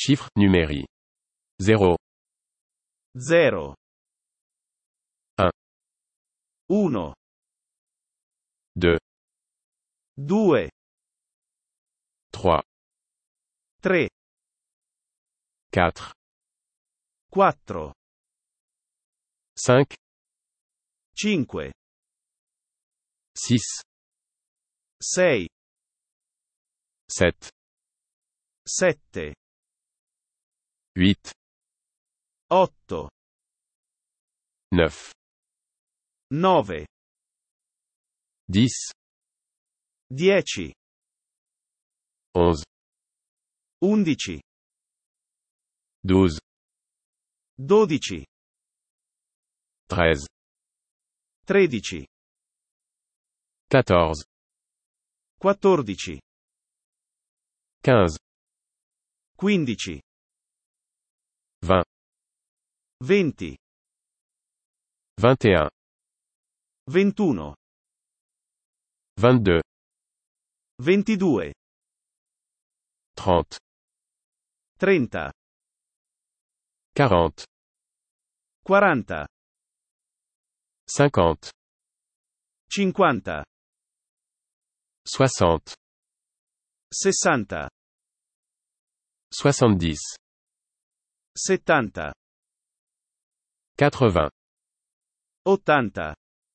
Chiffres numériques. 0, 0, 1, 1, 2, 2, 3, 3, 4, 4, 5, 5, 6, 6, 7, 7, 8, 8, 9, 9, 10, 10, 11, 11, 12, 12, 13, 13, 14, 14, 15, 15, 20, 20, 21, 21, 22, 22, 30, 30, 40, 40, 50, 50, 60, 60, 70, 70, 80, 80,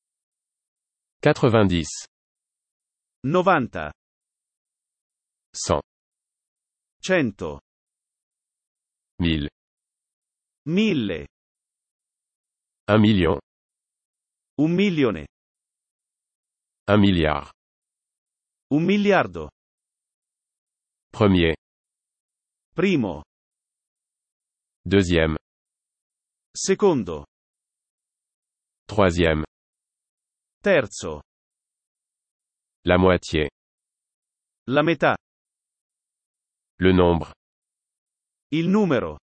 90, 90, 100, 100, 1000, 1000, 1 million, 1 milione, 1 milliard. 1 miliardo, Premier, primo, deuxième, secondo, troisième, terzo, la moitié, la metà, le nombre, il numero,